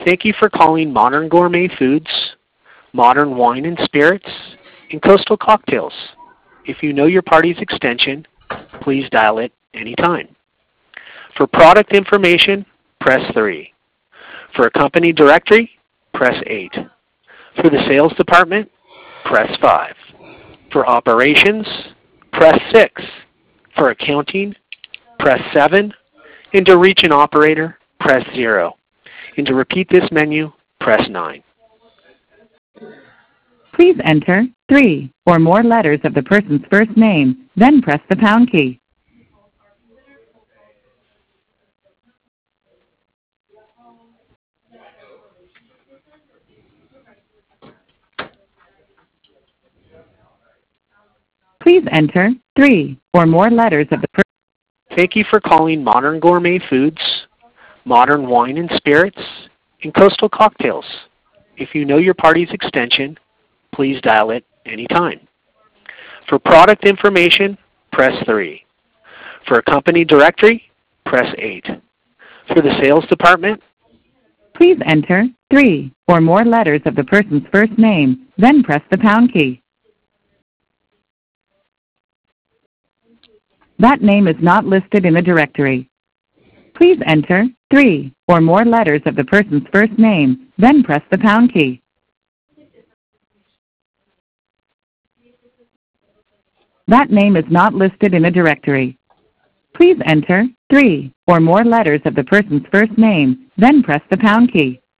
Thank you for calling Modern Gourmet Foods, Modern Wine and Spirits, and Coastal Cocktails. If you know your party's extension, please dial it anytime. For product information, press 3. For a company directory, press 8. For the sales department, press 5. For operations, press 6. For accounting, press 7. And to reach an operator, press 0. And to repeat this menu, press 9. Please enter 3 or more letters of the person's first name, then press the pound key. Please enter 3 or more letters of the person's. Thank you for calling Modern Gourmet Foods, Modern Wine and Spirits, and Coastal Cocktails. If you know your party's extension, please dial it anytime. For product information, press 3. For a company directory, press 8. For the sales department, Please enter 3 or more letters of the person's first name, then press the pound key. That name is not listed in the directory. Please enter 3 or more letters of the person's first name, then press the pound key. That name is not listed in the directory. Please enter 3 or more letters of the person's first name, then press the pound key.